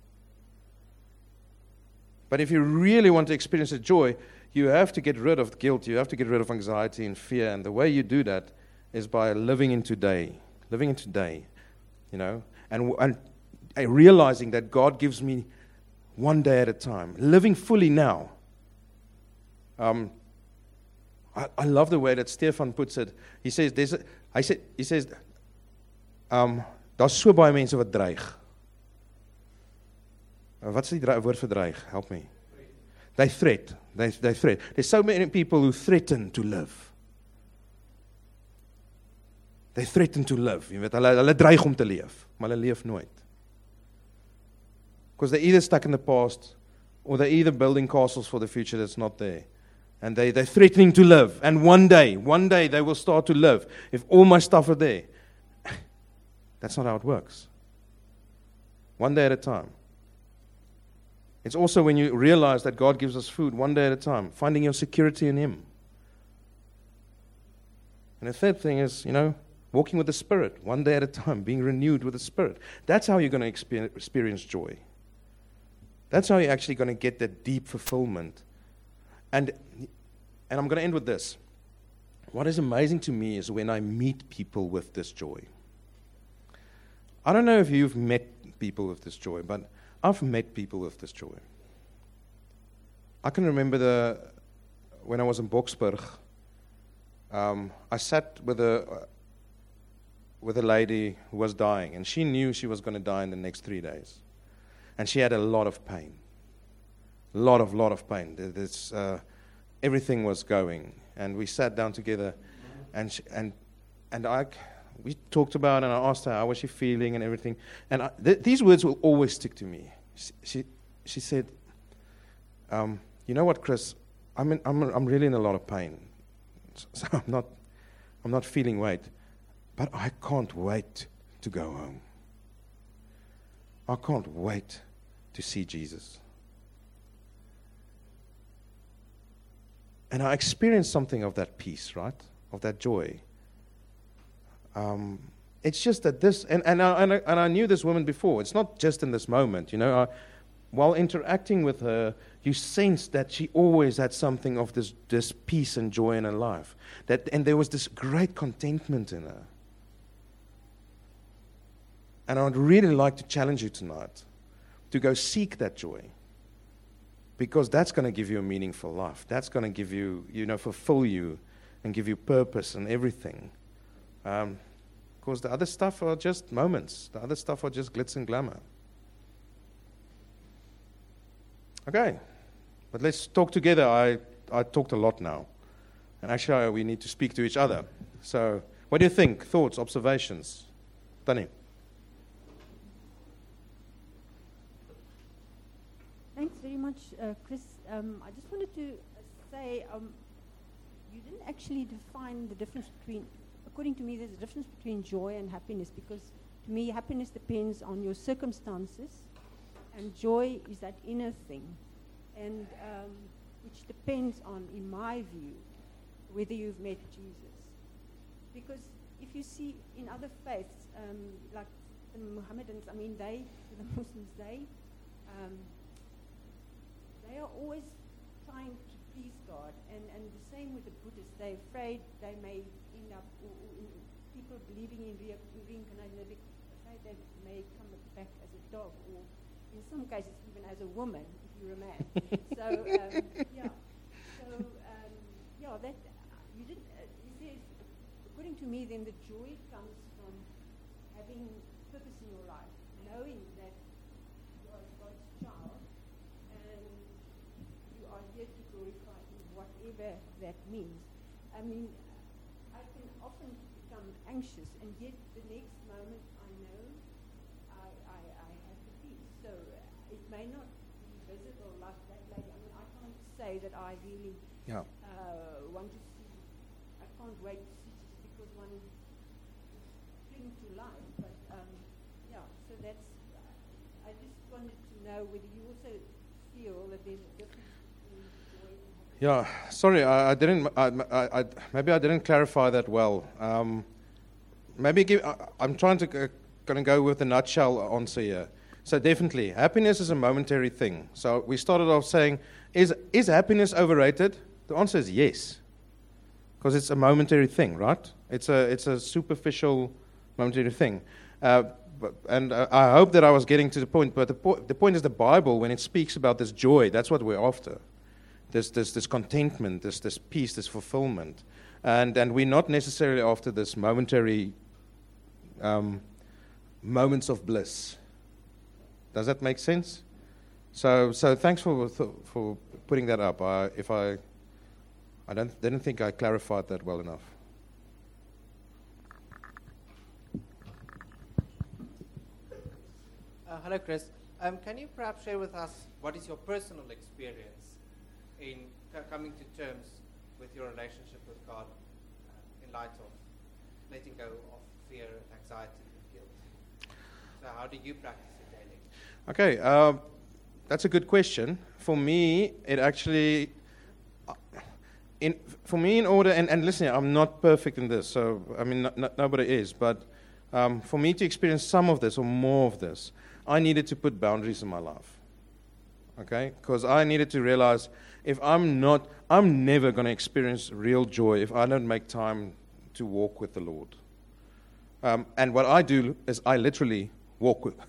But if you really want to experience the joy, you have to get rid of guilt. You have to get rid of anxiety and fear. And the way you do that is by living in today. Living in today, you know, and, and, and realizing that God gives me one day at a time. Living fully now. Um, I, I love the way that Stefan puts it. He says, there's a, I said, he says, um, daar's so baie mense wat dreig. What's die woord vir dreig? Help me. They threat. They, they threat. There's so many people who threaten to live. They threaten to live. Jy weet, hulle, hulle dreig om te leef, maar hulle leef nooit. Because they're either stuck in the past, or they're either building castles for the future that's not there. And they, they're threatening to live. And one day, one day they will start to live. If all my stuff are there. That's not how it works. One day at a time. It's also when you realize that God gives us food one day at a time, finding your security in Him. And the third thing is, you know, walking with the Spirit, one day at a time, being renewed with the Spirit. That's how you're going to exper- experience joy. That's how you're actually going to get that deep fulfillment. And, and I'm going to end with this. What is amazing to me is when I meet people with this joy. I don't know if you've met people with this joy, but I've met people with this joy. I can remember the when I was in Boksburg, um, I sat with a uh, with a lady who was dying, and she knew she was going to die in the next three days, and she had a lot of pain, a lot of lot of pain. This, uh, everything was going, and we sat down together, and she, and and I. We talked about it, and I asked her how was she feeling and everything. And I, th- these words will always stick to me. She she, she said, um, "You know what, Chris? I'm in, I'm I'm really in a lot of pain. So I'm not I'm not feeling weight, but I can't wait to go home. I can't wait to see Jesus." And I experienced something of that peace, right? Of that joy. Um, it's just that this, and, and, I, and, I, and I knew this woman before. It's not just in this moment, you know. I, while interacting with her, you sense that she always had something of this, this peace and joy in her life. That, and there was this great contentment in her. And I would really like to challenge you tonight to go seek that joy. Because that's going to give you a meaningful life. That's going to give you, you know, fulfill you and give you purpose and everything. Um, because the other stuff are just moments. The other stuff are just glitz and glamour. Okay, but let's talk together. I, I talked a lot now. And actually, we need to speak to each other. So, what do you think? Thoughts, observations? Danny? Thanks very much, uh, Chris. Um, I just wanted to say um, you didn't actually define the difference between... According to me, there's a difference between joy and happiness, because to me, happiness depends on your circumstances, and joy is that inner thing, and um, which depends on, in my view, whether you've met Jesus. Because if you see in other faiths, um, like the Mohammedans, I mean, they, the Muslims, they, um, they are always trying to please God, and, and the same with the Buddhists. They're afraid they may end up, or, or in people believing in re- reincarnation, they're afraid they may come back as a dog, or in some cases even as a woman, if you're a man. so, um, yeah. So, um, yeah, that, uh, you didn't, uh, you see, according to me, then the joy comes from having purpose in your life, knowing that you are God's child, and you are here to glorify Him, whatever that means. I mean, I can often become anxious, and yet the next moment I know I, I, I have the peace. So uh, it may not be visible like that lady. I mean, I can't say that I really Yeah. uh, want to see, I can't wait to see Jesus, because one cling to life. But um, yeah, so that's, uh, I just wanted to know whether you also feel that there's a difference between joy and happiness. Yeah, sorry, I, I didn't. I, I, I, maybe I didn't clarify that well. Um, maybe give, I, I'm trying to uh, going to go with a nutshell answer here. So definitely, happiness is a momentary thing. So we started off saying, is is happiness overrated? The answer is yes, because it's a momentary thing, right? It's a it's a superficial, momentary thing. Uh, but, and uh, I hope that I was getting to the point. But the po- the point is, the Bible, when it speaks about this joy, that's what we're after. This, this, this contentment, this, this peace, this fulfillment. And, and we're not necessarily after this momentary um, moments of bliss. Does that make sense? So, so thanks for for putting that up. I, if I, I don't didn't think I clarified that well enough. Uh, hello, Chris. Um, can you perhaps share with us what is your personal experience in c- coming to terms with your relationship with God uh, in light of letting go of fear, anxiety, and guilt? So how do you practice it daily? Okay, uh, that's a good question. For me, it actually, uh, in, for me, in order, and, and listen, I'm not perfect in this, so, I mean, no, no, nobody is, but um, for me to experience some of this or more of this, I needed to put boundaries in my life, okay? Because I needed to realize if I'm not, I'm never going to experience real joy if I don't make time to walk with the Lord. Um, and what I do is I literally walk with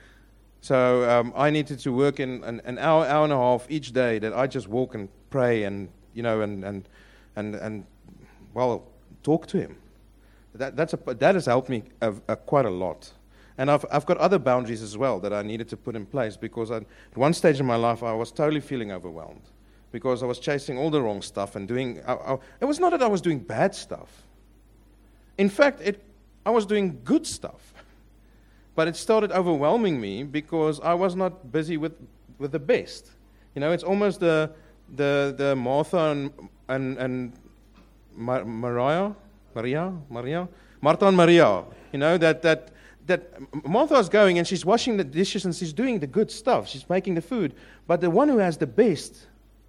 So um, I needed to work in an, an hour, hour and a half each day that I just walk and pray and, you know, and, and, and, and well, talk to him. That, that's a, that has helped me uh, uh, quite a lot. And I've, I've got other boundaries as well that I needed to put in place because I, at one stage in my life I was totally feeling overwhelmed because I was chasing all the wrong stuff and doing, I, I, it was not that I was doing bad stuff. In fact, it, I was doing good stuff. But it started overwhelming me because I was not busy with, with the best. You know, it's almost the the the Martha and and, and Mar- Maria, Maria, Maria, Martha and Maria. You know that that that Martha is going and she's washing the dishes and she's doing the good stuff. She's making the food. But the one who has the best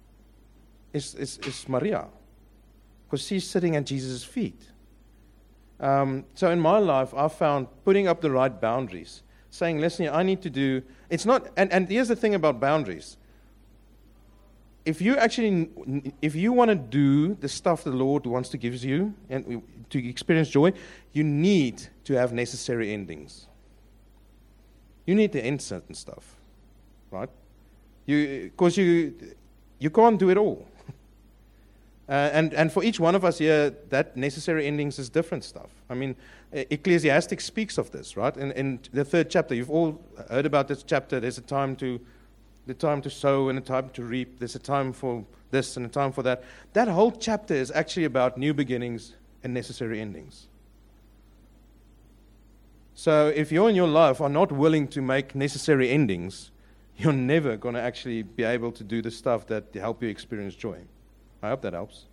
is is, is Maria, because she's sitting at Jesus' feet. Um, so in my life, I found putting up the right boundaries, saying, listen, I need to do, it's not, and, and here's the thing about boundaries. If you actually, if you want to do the stuff the Lord wants to give you and to experience joy, you need to have necessary endings. You need to end certain stuff, right? You, because you, you can't do it all. Uh, and, and for each one of us here, that necessary endings is different stuff. I mean, Ecclesiastes speaks of this, right? In, in the third chapter, you've all heard about this chapter. There's a time to, the time to sow and a time to reap. There's a time for this and a time for that. That whole chapter is actually about new beginnings and necessary endings. So if you in your life are not willing to make necessary endings, you're never going to actually be able to do the stuff that help you experience joy. I hope that helps.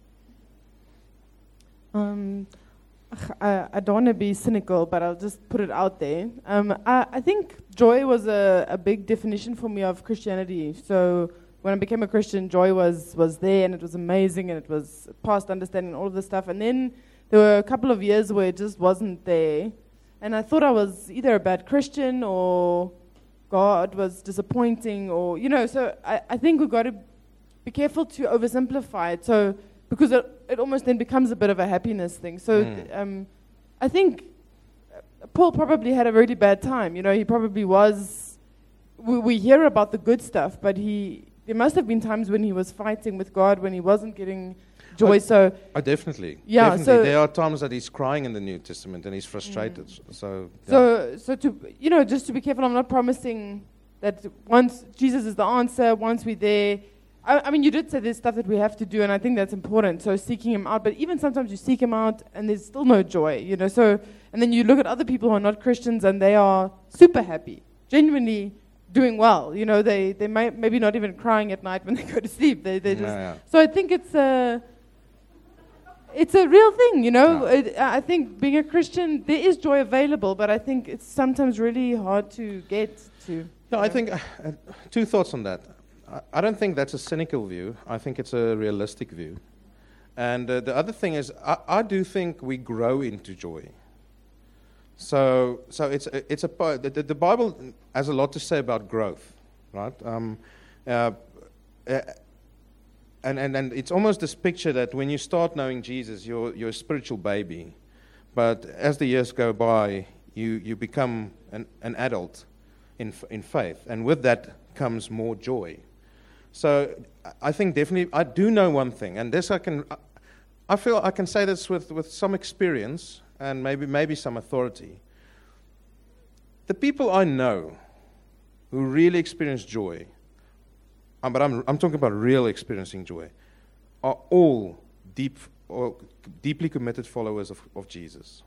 Um, I, I don't want to be cynical, but I'll just put it out there. Um, I, I think joy was a, a big definition for me of Christianity. So when I became a Christian, joy was, was there, and it was amazing, and it was past understanding, all of this stuff. And then there were a couple of years where it just wasn't there. And I thought I was either a bad Christian or God was disappointing, or, you know, so I, I think we've got to be careful to oversimplify it, so because it, it almost then becomes a bit of a happiness thing. So mm. um, I think Paul probably had a really bad time. You know, he probably was. We, we hear about the good stuff, but he there must have been times when he was fighting with God, when he wasn't getting joy. Oh, so oh, definitely, yeah. Definitely. So there are times that he's crying in the New Testament and he's frustrated. Mm. So yeah. so so to you know, just to be careful. I'm not promising that once Jesus is the answer, once we're there. I mean, you did say there's stuff that we have to do, and I think that's important. So seeking him out, but even sometimes you seek him out, and there's still no joy, you know. So, and then you look at other people who are not Christians, and they are super happy, genuinely doing well. You know, they they might maybe not even crying at night when they go to sleep. They they just. Yeah, yeah. So I think it's a it's a real thing, you know. Yeah. It, I think being a Christian, there is joy available, but I think it's sometimes really hard to get to. Yeah, I think uh, two thoughts on that. I don't think that's a cynical view. I think it's a realistic view. And uh, the other thing is, I, I do think we grow into joy. So, so it's it's a the, the Bible has a lot to say about growth, right? Um, uh, uh, and and and it's almost this picture that when you start knowing Jesus, you're you're a spiritual baby, but as the years go by, you you become an an adult in in faith, and with that comes more joy. So I think definitely, I do know one thing, and this I can, I feel I can say this with, with some experience and maybe maybe some authority. The people I know who really experience joy, um, but I'm I'm talking about real experiencing joy, are all deep or deeply committed followers of, of Jesus.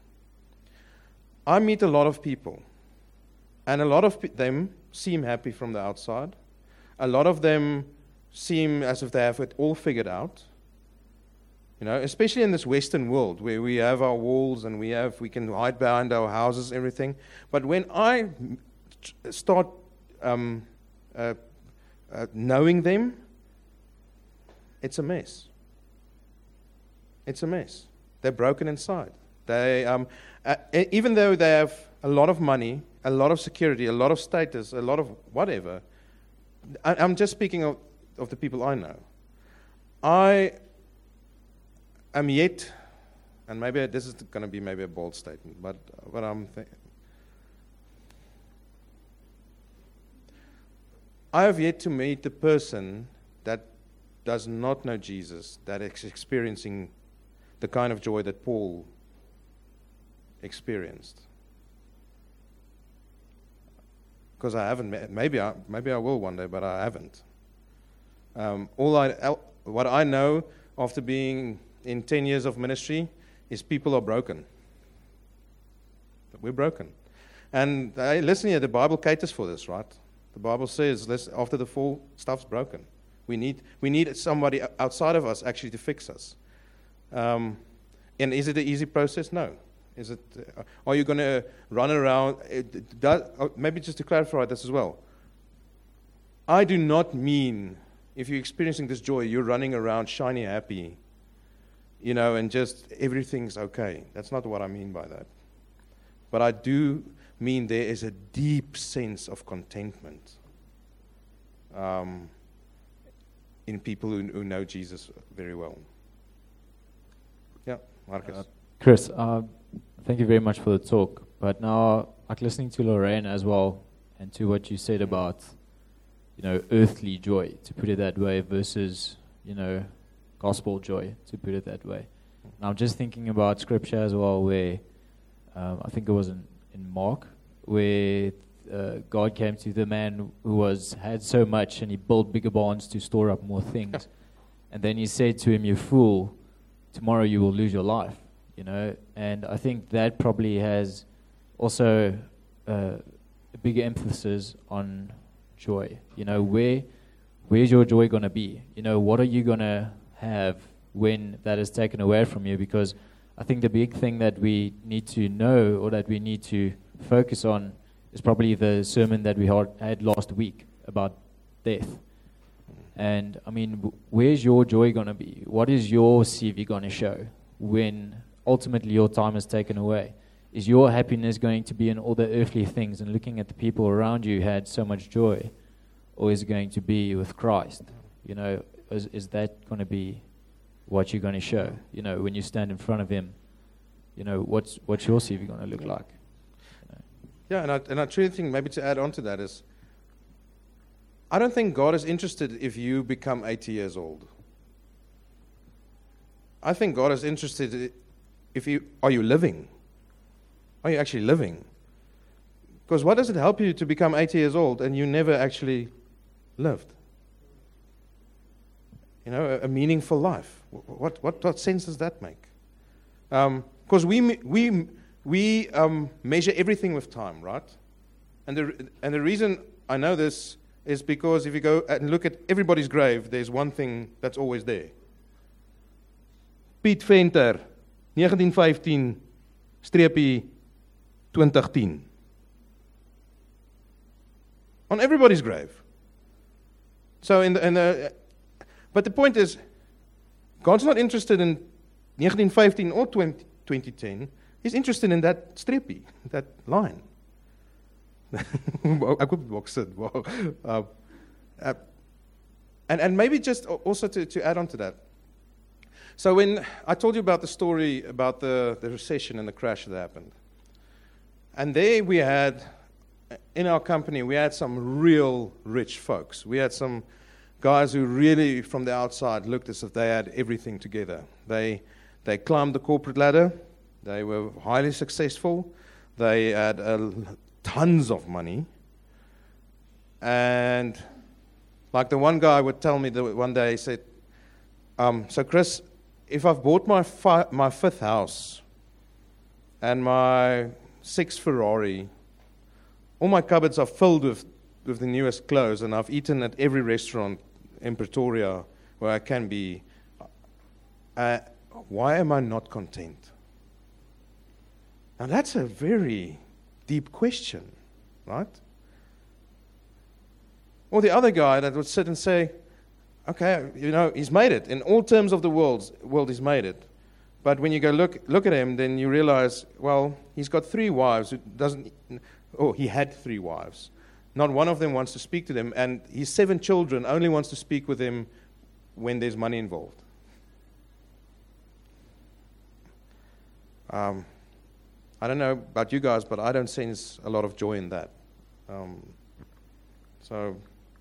I meet a lot of people, and a lot of pe- them seem happy from the outside. A lot of them seem as if they have it all figured out. You know, especially in this Western world where we have our walls and we have we can hide behind our houses, everything. But when I start um, uh, uh, knowing them, it's a mess. It's a mess. They're broken inside. They, um, uh, e- even though they have a lot of money, a lot of security, a lot of status, a lot of whatever, I, I'm just speaking of, of the people I know. I am yet, and maybe this is going to be maybe a bold statement, but what I'm thinking, I have yet to meet the person that does not know Jesus, that is experiencing the kind of joy that Paul experienced. Because I haven't met, maybe I, maybe I will one day, but I haven't. Um, all I, what I know after being in ten years of ministry is people are broken. We're broken. And uh, listen here, the Bible caters for this, right? The Bible says, listen, after the fall, stuff's broken. We need we need somebody outside of us actually to fix us. Um, and is it an easy process? No. Is it? Uh, are you going to run around? It does, oh, maybe just to clarify this as well. I do not mean if you're experiencing this joy, you're running around shiny, happy, you know, and just everything's okay. That's not what I mean by that. But I do mean there is a deep sense of contentment um, in people who, who know Jesus very well. Yeah, Marcus. Uh, Chris, uh, thank you very much for the talk. But now, like listening to Lorraine as well, and to what you said about, you know, earthly joy, to put it that way, versus, you know, gospel joy, to put it that way. And I'm just thinking about scripture as well, where um, I think it was in, in Mark, where uh, God came to the man who was had so much, and he built bigger barns to store up more things. And then he said to him, "You fool, tomorrow you will lose your life." You know, and I think that probably has also uh, a bigger emphasis on joy. You know, where where's your joy going to be? You know, what are you going to have when that is taken away from you? Because I think the big thing that we need to know, or that we need to focus on, is probably the sermon that we had last week about death. And I mean, where's your joy going to be? What is your C V going to show when ultimately your time is taken away? Is your happiness going to be in all the earthly things and looking at the people around you who had so much joy? Or is it going to be with Christ? You know, is, is that going to be what you're going to show? You know, when you stand in front of Him, you know, what's what's your C V going to look like? You know? Yeah, and I, and I truly think maybe to add on to that is, I don't think God is interested if you become eighty years old. I think God is interested if you, are you living? Are you actually living? Because what does it help you to become eighty years old and you never actually lived? You know, a, a meaningful life. What what what sense does that make? Because um, we we we um, measure everything with time, right? And the and the reason I know this is because if you go and look at everybody's grave, there's one thing that's always there. Piet Venter, nineteen fifteen, streepie twenty ten. On everybody's grave. So in the, in the but the point is, God's not interested in nineteen fifteen or twenty ten. He's interested in that streepie, that line. Ek hoop dit sit. Wow. Uh, uh, and and maybe just also to, to add on to that. So when I told you about the story about the, the recession and the crash that happened, and there we had, in our company, we had some real rich folks. We had some guys who really, from the outside, looked as if they had everything together. They they climbed the corporate ladder. They were highly successful. They had uh, tons of money. And like the one guy would tell me that one day, he said, um, so Chris, if I've bought my fi- my fifth house and my sixth Ferrari, all my cupboards are filled with, with the newest clothes, and I've eaten at every restaurant in Pretoria where I can be, uh, why am I not content? Now that's a very deep question, right? Or the other guy that would sit and say, okay, you know, he's made it. In all terms of the world, world he's made it. But when you go look look at him, then you realize, well, he's got three wives. Who doesn't? Oh, he had three wives. Not one of them wants to speak to them, and his seven children only wants to speak with him when there's money involved. Um, I don't know about you guys, but I don't sense a lot of joy in that. Um, so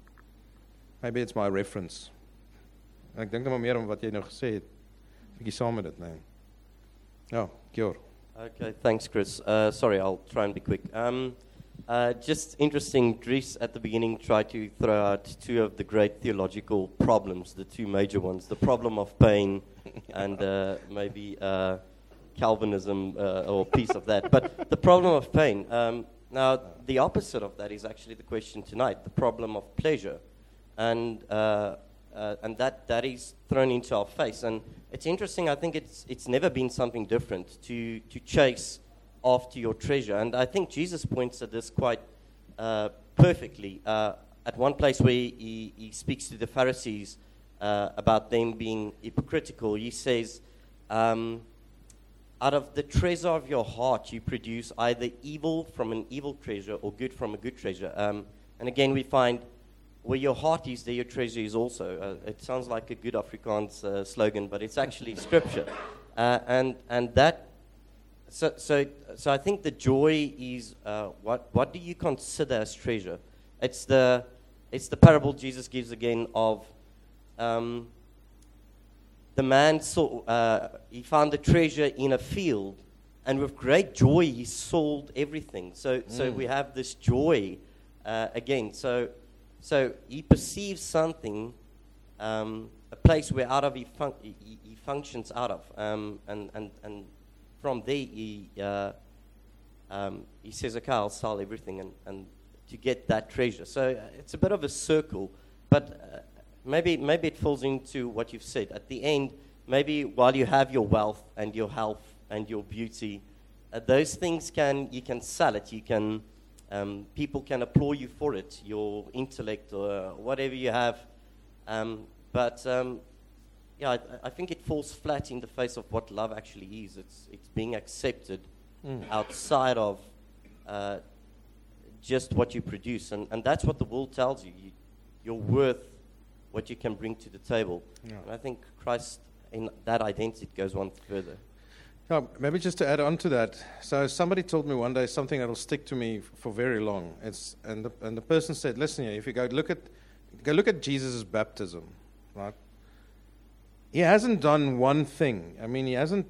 maybe it's my reference. En ek dink nou maar meer om wat jy nou gesê het. Bietjie saam met dit, nee. Ja, Gior. Okay, thanks, Chris. Uh, sorry, I'll try and be quick. Um, uh, just interesting, Dries at the beginning tried to throw out two of the great theological problems, the two major ones, the problem of pain and uh, maybe uh, Calvinism uh, or a piece of that. But the problem of pain, um, now the opposite of that is actually the question tonight, the problem of pleasure. And uh, uh, and that, that is thrown into our face. And it's interesting, I think it's it's never been something different to, to chase after your treasure. And I think Jesus points at this quite uh, perfectly. Uh, at one place where he, he speaks to the Pharisees uh, about them being hypocritical, he says, um, out of the treasure of your heart you produce either evil from an evil treasure or good from a good treasure. Um, and again we find where your heart is, there your treasure is also. Uh, it sounds like a good Afrikaans uh, slogan, but it's actually scripture. Uh, and and that, so so so I think the joy is uh, what what do you consider as treasure? It's the it's the parable Jesus gives again of um, the man saw uh, he found a treasure in a field, and with great joy he sold everything. So so Mm. we have this joy uh, again. So. So he perceives something, um, a place where out of he, fun- he, he functions out of, um, and, and, and from there he uh, um, he says, okay, I'll sell everything and, and to get that treasure. So uh, it's a bit of a circle, but uh, maybe maybe it falls into what you've said. At the end, maybe while you have your wealth and your health and your beauty, uh, those things can you can sell it, you can. Um, people can applaud you for it, your intellect or whatever you have. Um, but um, yeah, I, I think it falls flat in the face of what love actually is. It's it's being accepted mm. outside of uh, just what you produce, and, and that's what the world tells you. you. You're worth what you can bring to the table. Yeah. And I think Christ, in that identity, goes one further. Yeah, maybe just to add on to that. So somebody told me one day something that will stick to me f- for very long. It's and the, and the person said, "Listen here, if you go look at go look at Jesus' baptism, right? He hasn't done one thing. I mean, he hasn't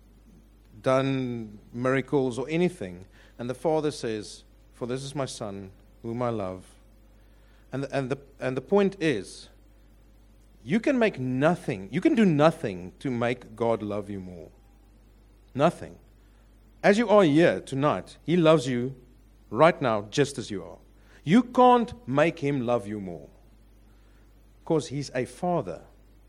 done miracles or anything. And the Father says, "For this is my Son, whom I love." And the, and the and the point is, you can make nothing. You can do nothing to make God love you more. Nothing. As you are here tonight, He loves you right now just as you are. You can't make Him love you more because He's a Father.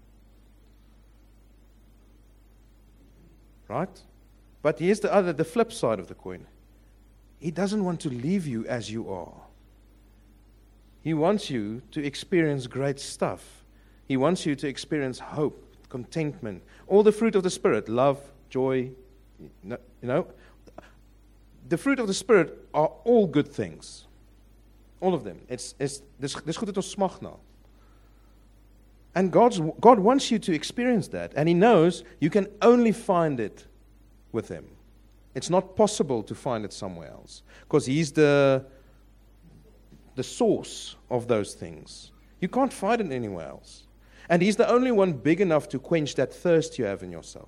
Right? But here's the other, the flip side of the coin. He doesn't want to leave you as you are. He wants you to experience great stuff. He wants you to experience hope, contentment, all the fruit of the Spirit, love, joy. You know, the fruit of the Spirit are all good things. All of them. It's it's dis dis goed het ons smag na. And God's God wants you to experience that, and He knows you can only find it with Him. It's not possible to find it somewhere else, because He's the the source of those things. You can't find it anywhere else, and He's the only one big enough to quench that thirst you have in yourself.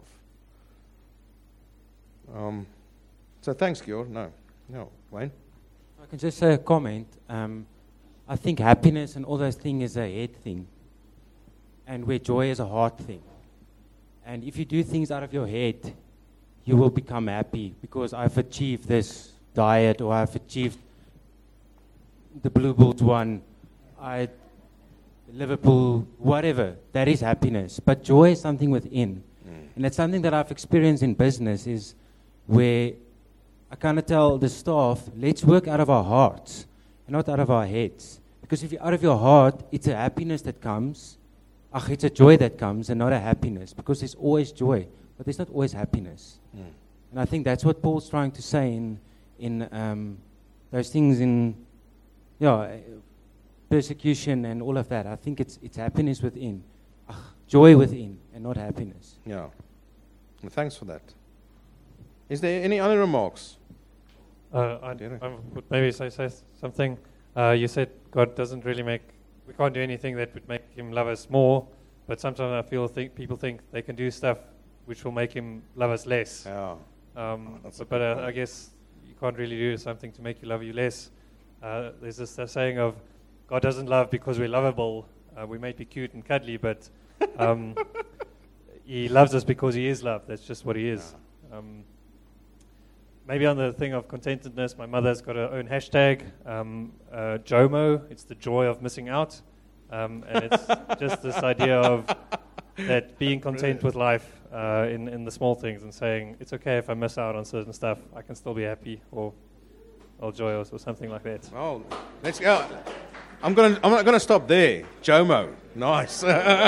Um, so thanks, Georg. No, no, Wayne. I can just say a comment. Um, I think happiness and all those things is a head thing, and where joy is a heart thing. And if you do things out of your head, you will become happy because I've achieved this diet, or I've achieved the Blue Bulls one, I Liverpool, whatever. That is happiness. But joy is something within, mm. and it's something that I've experienced in business. Is where I kind of tell the staff, let's work out of our hearts and not out of our heads. Because if you're out of your heart, it's a happiness that comes. Ach, it's a joy that comes and not a happiness. Because there's always joy. but there's not always happiness. Mm. And I think that's what Paul's trying to say in in um, those things in yeah uh, persecution and all of that. I think it's it's happiness within, Ugh, joy within, and not happiness. Yeah. Well, thanks for that. Is there any other remarks? Uh, I, Derek. I would maybe say, say something. Uh, you said God doesn't really make, we can't do anything that would make him love us more, but sometimes I feel think people think they can do stuff which will make him love us less. Yeah. Um, That's a but but good uh, point. I guess you can't really do something to make you love you less. Uh, there's this uh, saying of God doesn't love because we're lovable. Uh, we may be cute and cuddly, but um, he loves us because he is love. That's just what he is. Um, maybe on the thing of contentedness, my mother's got her own hashtag, um, uh, JOMO. It's the joy of missing out. Um, and it's just this idea of that being content with life uh, in, in the small things and saying, it's okay if I miss out on certain stuff. I can still be happy or, or joyous or something like that. Oh, let's go. I'm gonna. I'm not gonna stop there. Jomo, nice.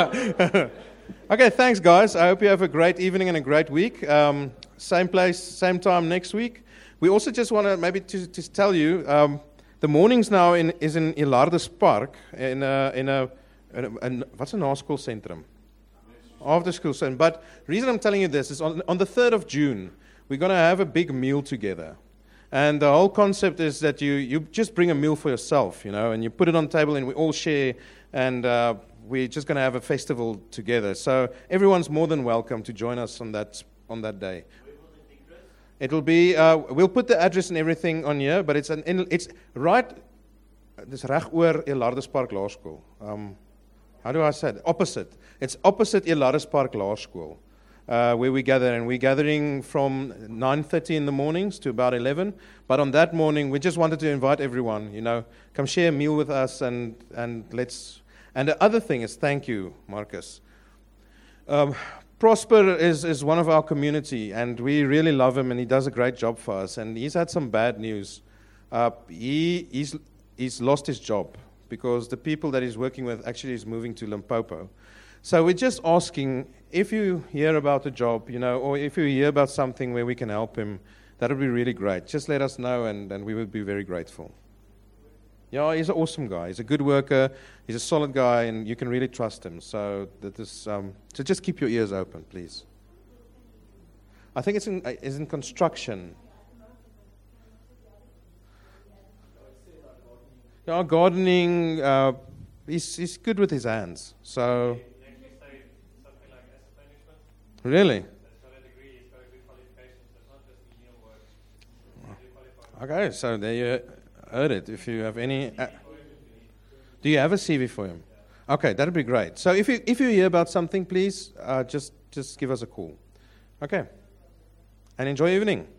Okay, thanks, guys. I hope you have a great evening and a great week. Um, same place, same time next week. We also just want to maybe to, to tell you um, the mornings now in, is in Ilardus Park in a, in a, in a, in, what's a naskoolsentrum? After school center. But the reason I'm telling you this is on, on the third of June, we're going to have a big meal together. And the whole concept is that you, you just bring a meal for yourself, you know, and you put it on the table and we all share, and uh, we're just going to have a festival together. So everyone's more than welcome to join us on that on that day. It'll be, uh, we'll put the address and everything on here, but it's an it's right, this reg oor Ilardus Park Laerskool. Um, how do I say it? Opposite. It's opposite Ilardus Park Laerskool. Uh, where we gather, and we're gathering from nine thirty in the mornings to about eleven. But on that morning, we just wanted to invite everyone, you know, come share a meal with us, and, and let's. And the other thing is, thank you, Marcus. Um, Prosper is, is one of our community, and we really love him, and he does a great job for us. And he's had some bad news. Uh, he he's he's lost his job because the people that he's working with actually is moving to Limpopo. So we're just asking, if you hear about a job, you know, or if you hear about something where we can help him, that would be really great. Just let us know, and, and we would be very grateful. Yeah, he's an awesome guy. He's a good worker. He's a solid guy, and you can really trust him. So that is, um, so just keep your ears open, please. I think it's in, uh, it's in construction. Yeah, gardening. Uh, he's he's good with his hands. So. Really? Okay, so there you heard it. If you have any, uh, do you have a C V for him? Okay, that'd be great. So if you if you hear about something, please uh, just just give us a call. Okay, and enjoy your evening.